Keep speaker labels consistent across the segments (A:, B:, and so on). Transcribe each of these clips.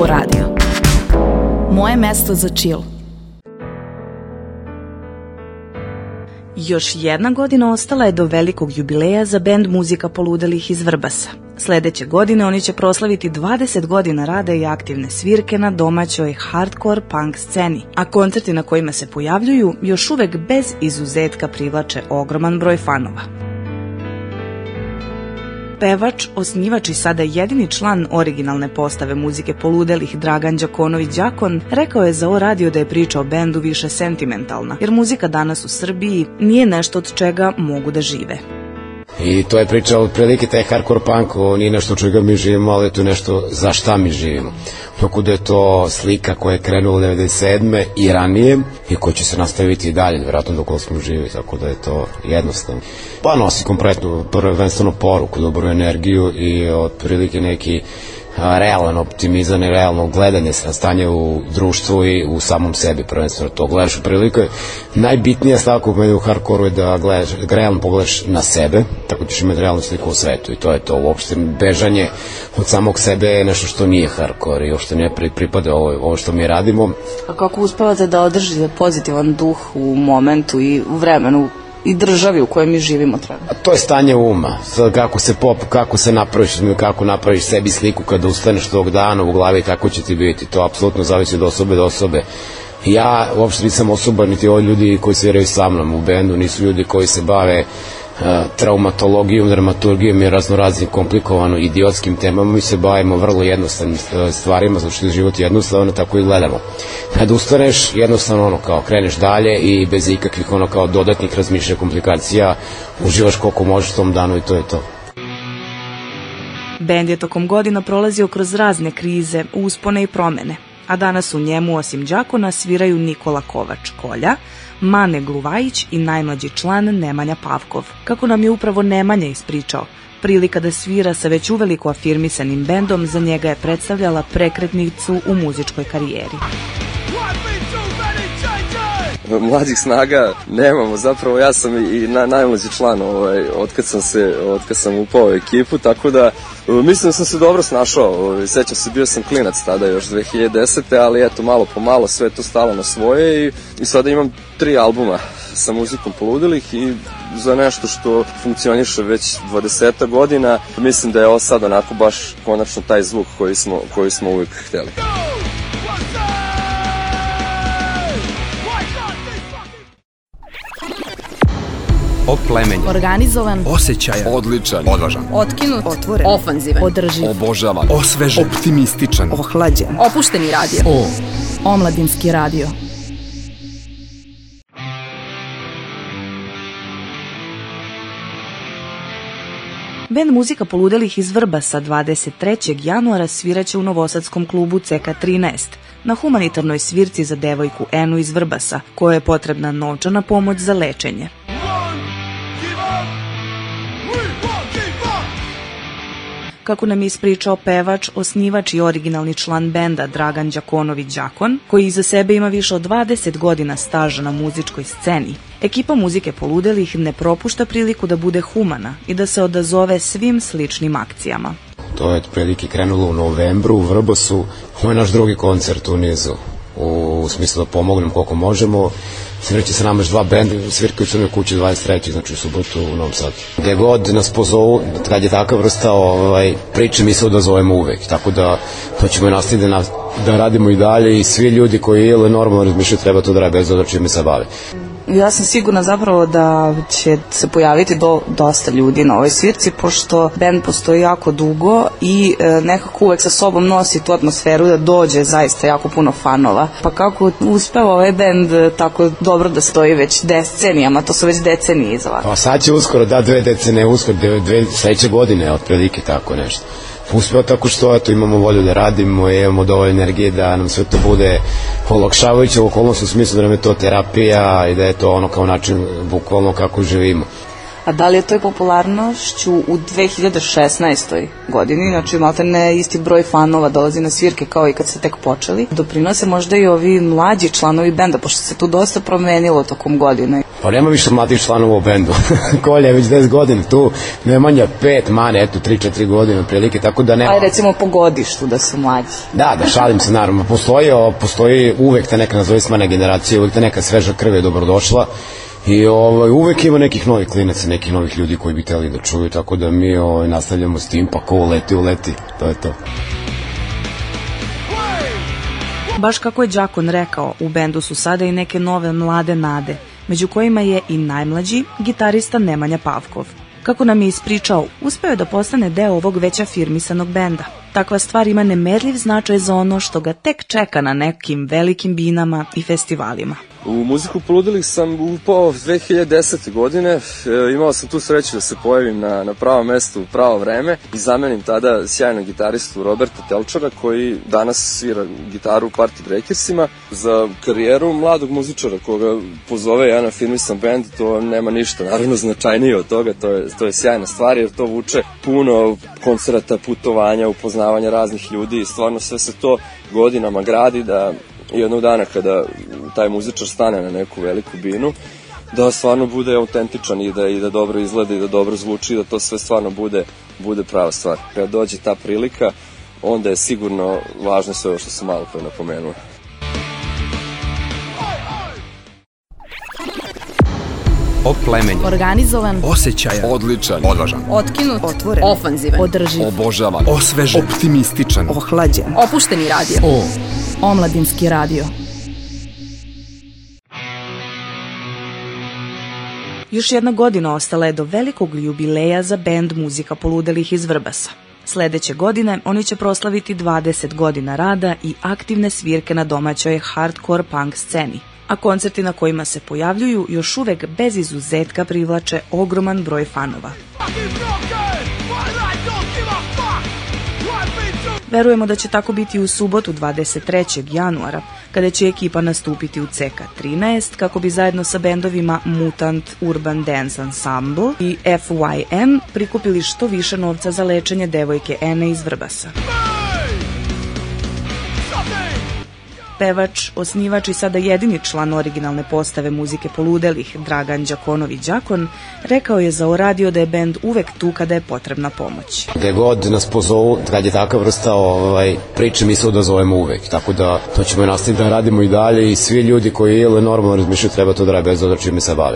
A: O radio. Moje mesto za chill. Još jedna godina ostala je do velikog jubileja za bend Muzika poludelih iz Vrbasa. Sledeće godine oni će proslaviti 20 godina rada i aktivne svirke na domaćoj hardcore punk sceni, a koncerti na kojima se pojavljuju još uvek bez izuzetka privlače ogroman broj fanova. Pevač, osnivač i sada jedini član originalne postave Muzike poludelih Dragan Đakonović-Đakon rekao je za O radio da je priča o bendu više sentimentalna, jer muzika danas u Srbiji nije nešto od čega mogu da žive.
B: I to je priča od prilike taj hardcore punk, nije nešto od čega mi živimo, ali to je nešto za šta mi živimo. Tako da je to slika koja je krenula 1997. i ranije i koja će se nastaviti i dalje, vjerojatno dok smo živi, tako da je to jednostavno. Pa nosi kompletnu, prvenstveno poruku, dobru energiju i od prilike neki realan optimizam i realno gledanje na stanje u društvu i u samom sebi, prvenstveno to gledaš u prilike. Najbitnija stavka u meni u hardcore je da gledaš, realno pogledaš na sebe, tako ćeš imati realnu sliku u svetu i to je to. Uopšte bežanje od samog sebe je nešto što nije hardcore i uopšte ne pripada ovo što mi radimo.
C: A kako uspevate da održite pozitivan duh u momentu i u vremenu i državi u kojoj mi živimo treba?
B: A to je stanje uma. Sad kako se napraviš, kako napraviš sebi sliku kada ustaneš tog dana u glavi, tako će ti biti. To apsolutno zavisi od osobe do osobe. Ja uopšte nisam osoba, niti ovi ljudi koji sviraju sa mnom u bendu, nisu ljudi koji se bave traumatologijom, dramaturgijom i raznoraznim komplikovano idiotskim temama. Mi se bavimo vrlo jednostavnim stvarima, zato što je život jednostavno, tako i gledamo. Kada ustaneš, jednostavno kao kreneš dalje i bez ikakvih kao dodatnih razmišlja, komplikacija, uživaš koliko možeš tom danu i to je to.
A: Bend je tokom godina prolazio kroz razne krize, uspone i promene, a danas u njemu osim Đakona sviraju Nikola Kovač-Kolja, Mane Gluvajić i najmlađi član Nemanja Pavkov. Kako nam je upravo Nemanja ispričao, prilika da svira sa već uveliko afirmisanim bendom za njega je predstavljala prekretnicu u muzičkoj karijeri.
D: Mlađih snaga nemamo, zapravo ja sam i najmlađi član otkad sam upao u ekipu, tako da mislim da sam se dobro snašao. Sećam se, bio sam klinac tada još 2010. ali eto malo po malo sve to stalo na svoje i sada imam 3 albuma sa Muzikom poludelih i za nešto što funkcioniše već 20 godina mislim da je ovo sad onako baš konačno taj zvuk koji smo uvijek hteli.
E: Oplemenjen,
A: Organizovan,
E: osjećajan, odličan, odvažan,
A: otkinut, otvoren,
F: ofanzivan,
A: održiv,
E: obožavan, osvežen, optimističan,
A: ohlađen,
F: opušteni radio.
A: Omladinski radio. Bend Muzika poludelih iz Vrbasa 23. januara sviraće u novosadskom klubu CK13 na humanitarnoj svirci za devojku Enu iz Vrbasa, kojoj je potrebna novčana pomoć za lečenje. Kako nam je ispričao pevač, osnivač i originalni član benda Dragan Đakonović-Đakon, koji iza sebe ima više od 20 godina staža na muzičkoj sceni, ekipa Muzike poludelih ne propušta priliku da bude humana i da se odazove svim sličnim akcijama.
B: To je otprilike krenulo u novembru u Vrbasu, ovo je naš drugi koncert u nizu, u smislu da pomognemo koliko možemo. Sviraće se nama još 2 benda, svirka u Crnoj kući 23. znači u subotu u Novom Sadu. Gde god nas pozovu, kad je takav vrsta priče, mi se odazovemo uvek, tako da to ćemo nastaviti da radimo i dalje i svi ljudi koji normalno razmišljaju treba to da rade bez obzira čime se bave.
C: Ja sam sigurna zapravo da će se pojaviti dosta ljudi na ovoj svirci, pošto bend postoji jako dugo i nekako uvek sa sobom nosi tu atmosferu da dođe zaista jako puno fanova. Pa kako uspeva ovaj bend tako dobro da stoji već decenijama, to su već decenije iza vas.
B: Pa sad će uskoro, 2 decenije, uskoro 2 sledeće godine, otprilike tako nešto. Uspeo tako što imamo volju da radimo i imamo dovoljno energije da nam sve to bude olakšavajuća okolnost u smislu da nam je to terapija i da je to ono kao način bukvalno kako živimo.
C: A da li je toj popularnošću u 2016. godini, znači malte ne isti broj fanova dolazi na svirke kao i kad ste tek počeli, doprinose možda i ovi mlađi članovi benda, pošto se tu dosta promenilo tokom godine?
B: Pa nema više mladih članova u bendu. Kolja je već 10 godina tu, Nemanja 5, Mane, eto 3-4 godine otprilike, tako da nema.
C: Ajde recimo po godištu da su mlađi.
B: Da, šalim se naravno. Postoji uvek ta neka nazovi smana generacija, uvek ta neka sveža krv je dobrodošla i uvek ima nekih novih klinaca, nekih novih ljudi koji bi hteli da čuju, tako da mi nastavljamo s tim, pa ko uleti, to je to.
A: Baš kako je Đakon rekao, u bendu su sada i neke nove mlade nade, među kojima je i najmlađi gitarista Nemanja Pavkov. Kako nam je ispričao, uspeo je da postane deo ovog već afirmisanog benda. Takva stvar ima nemerljiv značaj za ono što ga tek čeka na nekim velikim binama i festivalima.
D: U muziku Poludeli sam upao 2010. godine, imao sam tu sreću da se pojavim na pravo mesto u pravo vreme i zamenim tada sjajnog gitaristu Roberta Telčara koji danas svira gitaru u Party Breakersima. Za karijeru mladog muzičara koga pozove jedan afirmisan band, to nema ništa naravno značajnije od toga, to je sjajna stvar jer to vuče puno koncerata, putovanja, upoznavanja raznih ljudi i stvarno sve se to godinama gradi da jednog dana kada taj muzičar stane na neku veliku binu, da stvarno bude autentičan i da dobro izgleda i da dobro zvuči i da to sve stvarno bude prava stvar. Kada dođe ta prilika, onda je sigurno važno sve ovo što sam malo pre napomenuo.
E: Oplemenjen,
F: organizovan,
E: osjećajan, odličan, odvažan,
F: otkinut, otvoren, ofanzivan, održiv,
E: obožavan, osvežen, optimističan,
F: ohlađen, opušteni radio. Omladinski radio.
A: Još jedna godina ostala je do velikog jubileja za bend Muzika Poludelih iz Vrbasa. Sledeće godine oni će proslaviti 20 godina rada i aktivne svirke na domaćoj hardcore punk sceni. A koncerti na kojima se pojavljuju još uvek bez izuzetka privlače ogroman broj fanova. Verujemo da će tako biti u subotu 23. januara, kada će ekipa nastupiti u CK13 kako bi zajedno sa bendovima Mutant Urban Dance Ensemble i FYN prikupili što više novca za lečenje devojke Ene iz Vrbasa. Pevač, osnivač i sada jedini član originalne postave Muzike Poludelih, Dragan Đakonović Đakon, rekao je za radio da je bend uvek tu kada je potrebna pomoć.
B: Gde god nas pozovu, kad je takva vrsta priče, mi se odazovemo uvek, tako da to ćemo nastaviti da radimo i dalje i svi ljudi koji normalno razmišljaju treba to da rade bez obzira čime se bave.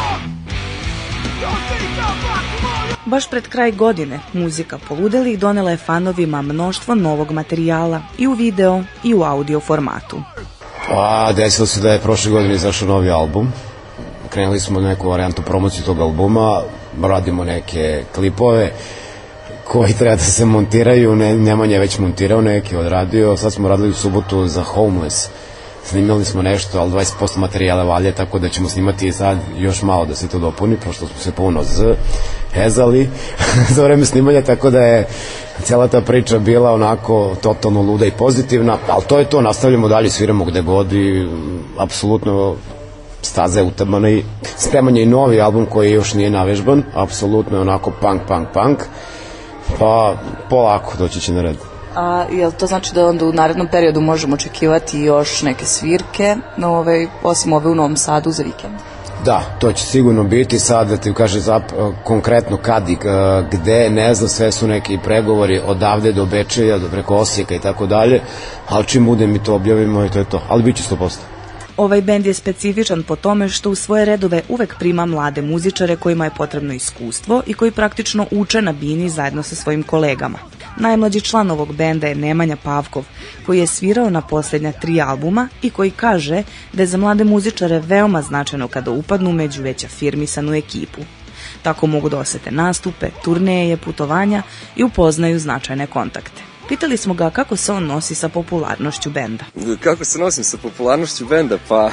A: Baš pred kraj godine Muzika Poludelih donela je fanovima mnoštvo novog materijala i u video i u audio formatu.
B: Desilo se da je prošle godine izašao novi album. Krenuli smo neku varijantu promociju tog albuma, radimo neke klipove koji treba da se montiraju, Nemanja je već montirao neke, odradio, sad smo radili u subotu za Homeless. Snimali smo nešto, ali 20% materijala valje, tako da ćemo snimati sad još malo da se to dopuni, pošto smo se puno hezali za vreme snimanja, tako da je cijela ta priča bila onako totalno luda i pozitivna, ali to je to, nastavljamo dalje, sviramo gde god i apsolutno staza je utabana i spreman je i novi album koji još nije navežban, apsolutno je onako punk, pa polako doći će na red.
C: A jel to znači da onda u narednom periodu možemo očekivati još neke svirke, osim ove u Novom Sadu za vikend?
B: Da, to će sigurno biti, sad da ti kaže konkretno kad i gde, ne znam, sve su neki pregovori odavde do Bečeja, do preko Osijeka i tako dalje, ali čim bude mi to objavimo i to je to, ali bit će 100%.
A: Ovaj bend je specifičan po tome što u svoje redove uvek prima mlade muzičare kojima je potrebno iskustvo i koji praktično uče na bini zajedno sa svojim kolegama. Najmlađi član ovog benda je Nemanja Pavkov, koji je svirao na posljednja 3 albuma i koji kaže da je za mlade muzičare veoma značajno kada upadnu među već afirmisanu ekipu. Tako mogu da osete nastupe, turneje, putovanja i upoznaju značajne kontakte. Pitali smo ga kako se on nosi sa popularnošću benda.
D: Kako se nosim sa popularnošću benda? Pa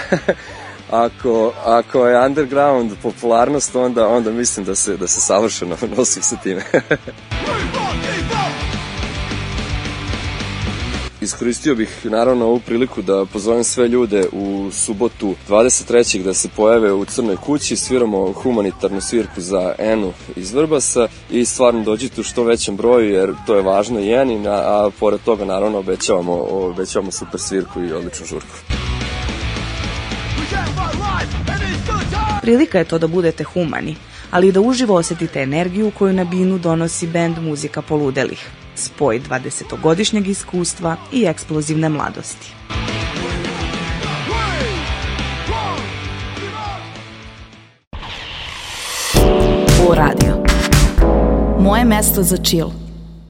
D: ako je underground popularnost, onda mislim da se savršeno nosim sa time. Iskoristio bih naravno ovu priliku da pozovem sve ljude u subotu 23. da se pojave u Crnoj kući, sviramo humanitarnu svirku za Enu iz Vrbasa i stvarno dođite u što većem broju jer to je važno i Eni, a pored toga naravno obećavamo super svirku i odličnu žurku.
A: Prilika je to da budete humani, ali i da uživo osetite energiju koju na binu donosi bend Muzika poludelih. Spoj 20-godišnjeg iskustva i eksplozivne mladosti.
F: O radio. Moje mesto za chill.